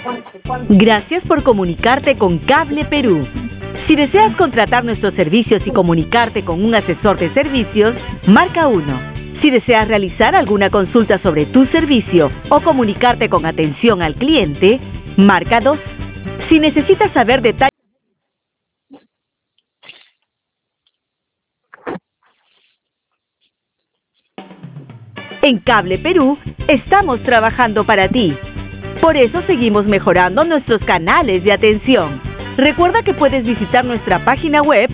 Gracias por comunicarte con Cable Perú. Si deseas contratar nuestros servicios y comunicarte con un asesor de servicios, marca 1. Si deseas realizar alguna consulta sobre tu servicio o comunicarte con atención al cliente, marca 2. Si necesitas saber detalles en Cable Perú, estamos trabajando para ti. Por eso seguimos mejorando nuestros canales de atención. Recuerda que puedes visitar nuestra página web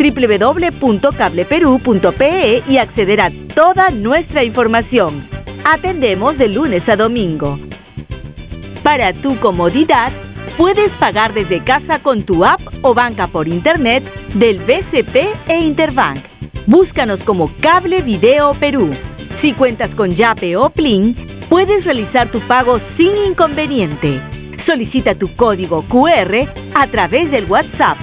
www.cableperú.pe y acceder a toda nuestra información. Atendemos de lunes a domingo. Para tu comodidad, puedes pagar desde casa con tu app o banca por internet del BCP e Interbank. Búscanos como Cable Video Perú. Si cuentas con Yape o Plin, puedes realizar tu pago sin inconveniente. Solicita tu código QR a través del WhatsApp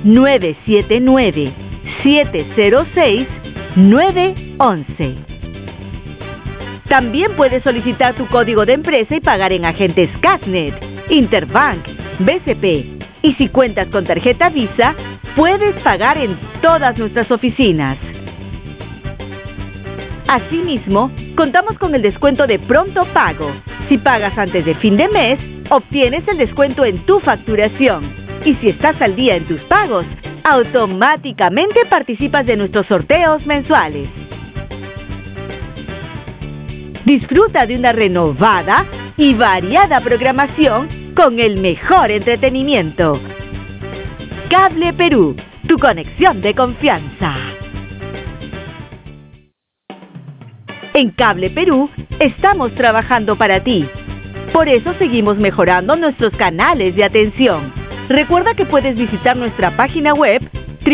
979-706-911. También puedes solicitar tu código de empresa y pagar en agentes Casnet, Interbank, BCP. Y si cuentas con tarjeta Visa, puedes pagar en todas nuestras oficinas. Asimismo, contamos con el descuento de pronto pago. Si pagas antes de fin de mes, obtienes el descuento en tu facturación. Y si estás al día en tus pagos, automáticamente participas de nuestros sorteos mensuales. Disfruta de una renovada y variada programación con el mejor entretenimiento. Cable Perú, tu conexión de confianza. En Cable Perú, estamos trabajando para ti. Por eso seguimos mejorando nuestros canales de atención. Recuerda que puedes visitar nuestra página web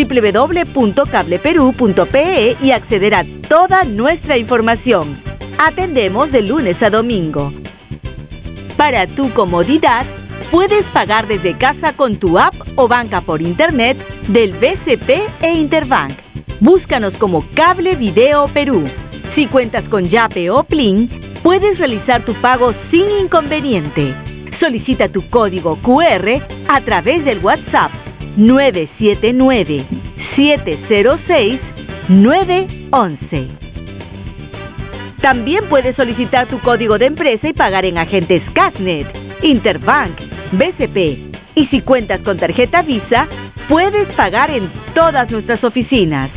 www.cableperú.pe y acceder a toda nuestra información. Atendemos de lunes a domingo. Para tu comodidad, puedes pagar desde casa con tu app o banca por internet del BCP e Interbank. Búscanos como Cable Video Perú. Si cuentas con Yape o Plin, puedes realizar tu pago sin inconveniente. Solicita tu código QR a través del WhatsApp 979-706-911. También puedes solicitar tu código de empresa y pagar en agentes Casnet, Interbank, BCP. Y si cuentas con tarjeta Visa, puedes pagar en todas nuestras oficinas.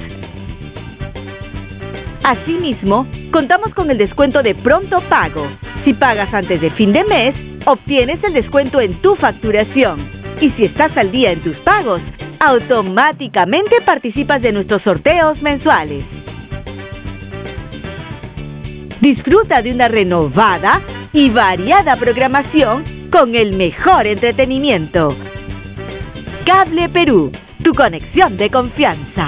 Asimismo, contamos con el descuento de pronto pago. Si pagas antes de fin de mes, obtienes el descuento en tu facturación. Y si estás al día en tus pagos, automáticamente participas de nuestros sorteos mensuales. Disfruta de una renovada y variada programación con el mejor entretenimiento. Cable Perú, tu conexión de confianza.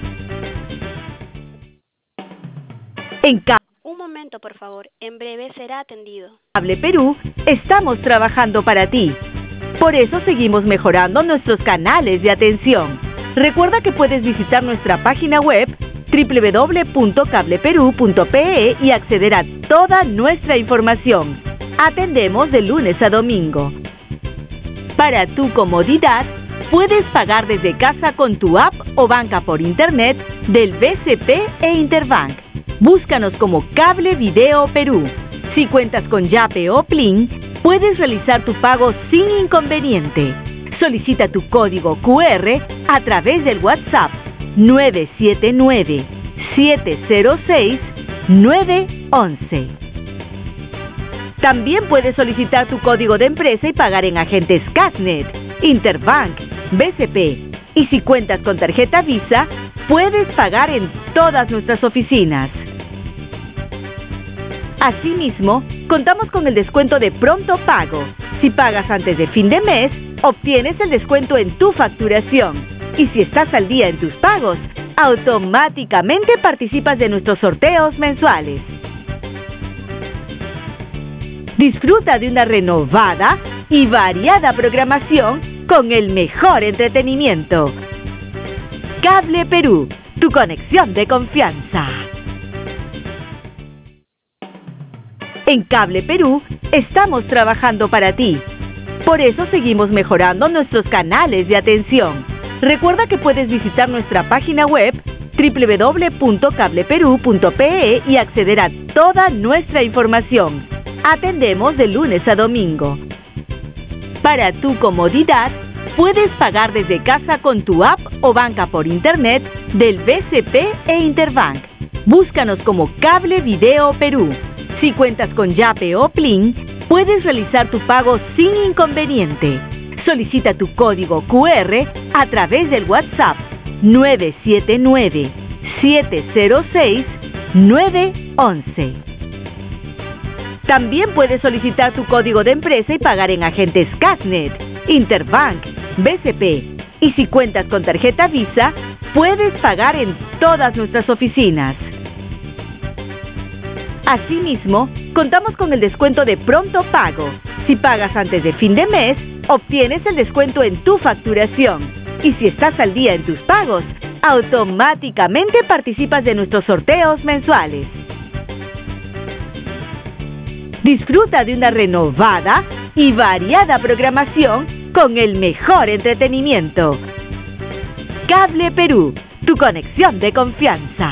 Un momento, por favor. En breve será atendido. Cable Perú, estamos trabajando para ti. Por eso seguimos mejorando nuestros canales de atención. Recuerda que puedes visitar nuestra página web www.cableperú.pe y acceder a toda nuestra información. Atendemos de lunes a domingo. Para tu comodidad, puedes pagar desde casa con tu app o banca por internet del BCP e Interbank. Búscanos como Cable Video Perú. Si cuentas con Yape o Plin, puedes realizar tu pago sin inconveniente. Solicita tu código QR a través del WhatsApp 979-706-911. También puedes solicitar tu código de empresa y pagar en agentes Casnet, Interbank, BCP. Y si cuentas con tarjeta Visa, puedes pagar en todas nuestras oficinas. Asimismo, contamos con el descuento de pronto pago. Si pagas antes de fin de mes, obtienes el descuento en tu facturación. Y si estás al día en tus pagos, automáticamente participas de nuestros sorteos mensuales. Disfruta de una renovada y variada programación con el mejor entretenimiento. Cable Perú, tu conexión de confianza. En Cable Perú, estamos trabajando para ti. Por eso seguimos mejorando nuestros canales de atención. Recuerda que puedes visitar nuestra página web www.cableperú.pe y acceder a toda nuestra información. Atendemos de lunes a domingo. Para tu comodidad, puedes pagar desde casa con tu app o banca por internet del BCP e Interbank. Búscanos como Cable Video Perú. Si cuentas con Yape o Plin, puedes realizar tu pago sin inconveniente. Solicita tu código QR a través del WhatsApp 979-706-911. También puedes solicitar tu código de empresa y pagar en agentes Casnet, Interbank, BCP. Y si cuentas con tarjeta Visa, puedes pagar en todas nuestras oficinas. Asimismo, contamos con el descuento de Pronto Pago. Si pagas antes de fin de mes, obtienes el descuento en tu facturación. Y si estás al día en tus pagos, automáticamente participas de nuestros sorteos mensuales. Disfruta de una renovada y variada programación con el mejor entretenimiento. Cable Perú, tu conexión de confianza.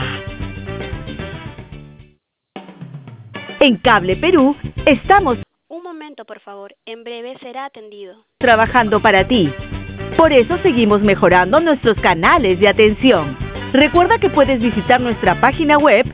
En Cable Perú estamos Un momento, por favor. En breve será atendido. trabajando para ti. Por eso seguimos mejorando nuestros canales de atención. Recuerda que puedes visitar nuestra página web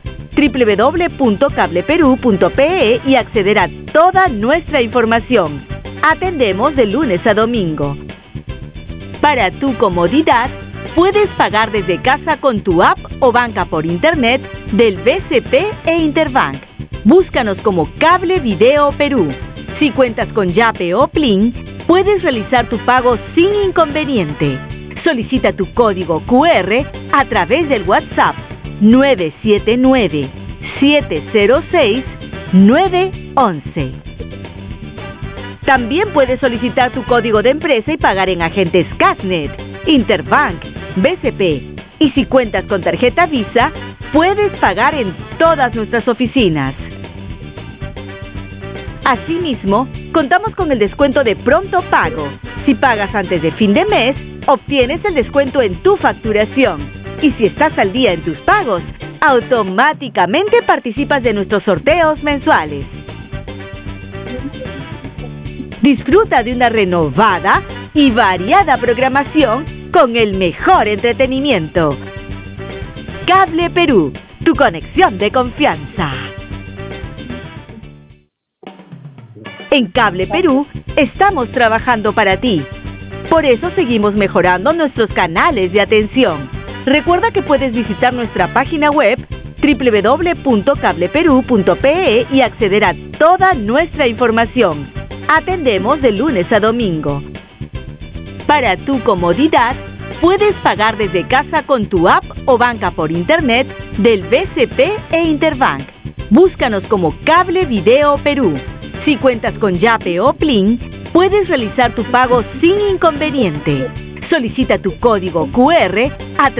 www.cableperú.pe y acceder a toda nuestra información. Atendemos de lunes a domingo. Para tu comodidad, puedes pagar desde casa con tu app o banca por internet del BCP e Interbank. Búscanos como Cable Video Perú. Si cuentas con Yape o Plin, puedes realizar tu pago sin inconveniente. Solicita tu código QR a través del WhatsApp 979-706-911. También puedes solicitar tu código de empresa y pagar en agentes Casnet, Interbank, BCP. Y si cuentas con tarjeta Visa, puedes pagar en todas nuestras oficinas. Asimismo, contamos con el descuento de Pronto Pago. Si pagas antes de fin de mes, obtienes el descuento en tu facturación. Y si estás al día en tus pagos, automáticamente participas de nuestros sorteos mensuales. Disfruta de una renovada y variada programación con el mejor entretenimiento. Cable Perú, tu conexión de confianza. En Cable Perú estamos trabajando para ti. Por eso seguimos mejorando nuestros canales de atención. Recuerda que puedes visitar nuestra página web www.cableperú.pe y acceder a toda nuestra información. Atendemos de lunes a domingo. Para tu comodidad, puedes pagar desde casa con tu app o banca por internet del BCP e Interbank. Búscanos como Cable Video Perú. Si cuentas con Yape o Plin, puedes realizar tu pago sin inconveniente. Solicita tu código QR a